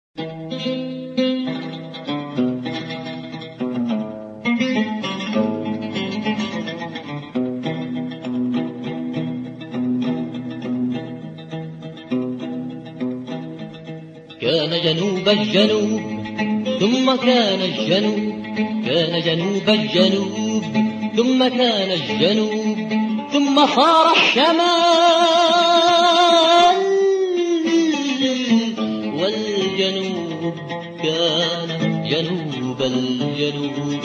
كان جنوب الجنوب ثم كان الجنوب، كان جنوب الجنوب ثم كان الجنوب، ثم صار الشمال، والجنوب كان جنوب الجنوب،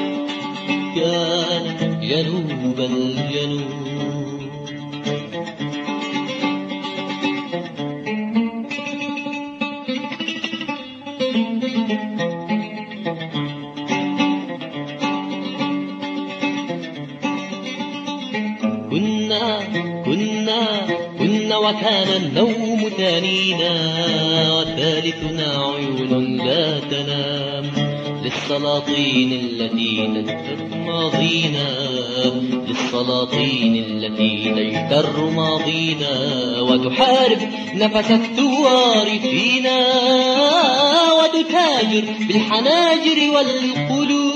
كان جنوب الجنوب. كنا وكان النوم ثانينا، وثالثنا عيون لا تنام، للسلاطين التي تجتر ماضينا، للسلاطين التي تجتر ماضينا، وتحارب نفس الثوار فينا، وتتاجر بالحناجر والقلوب،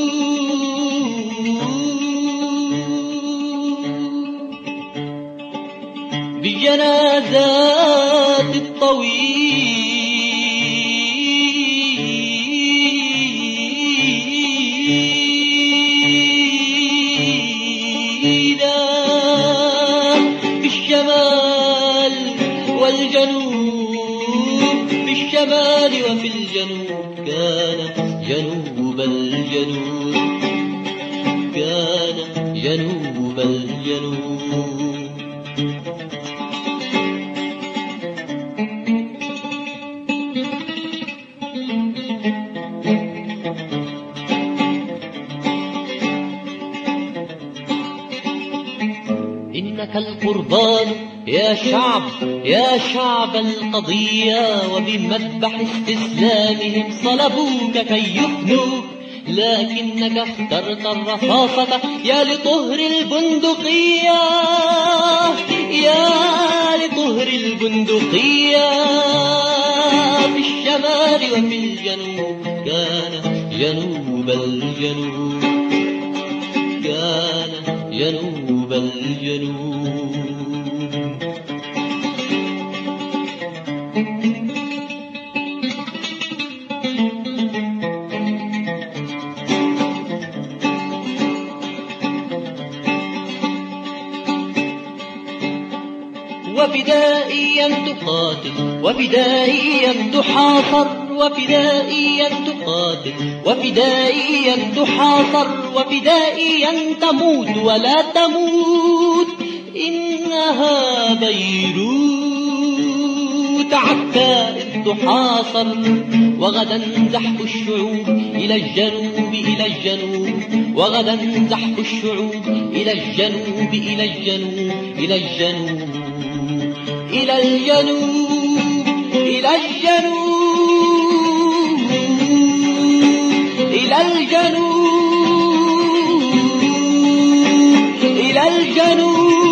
بجنازات الطويلة، بالشمال والجنوب، بالشمال وفي الجنوب، كان جنوب الجنوب، كان جنوب الجنوب. إنك القربان يا شعب، يا شعب القضية، وبمذبح استسلامهم صلبوك كي يفنوك، لكنك اخترت الرصاصة يا لطهر البندقية، يا لطهر البندقية، في الشمال وفي الجنوب، كان جنوب الجنوب، كان جنوب الجنوب. وفدائيا تقاتل، وفدائيا تحاصر، وفدائيا تقاتل، وفدائيا تحاصر، وفدائيا تموت ولا تموت، إنها بيروت عكا إذ تحاصر، وغدا زحف الشعوب إلى الجنوب، إلى الجنوب، وغدا زحف الشعوب إلى الجنوب، إلى الجنوب، إلى الجنوب، إلى الجنوب، إلى الجنوب، إلى الجنوب، إلى الجنوب.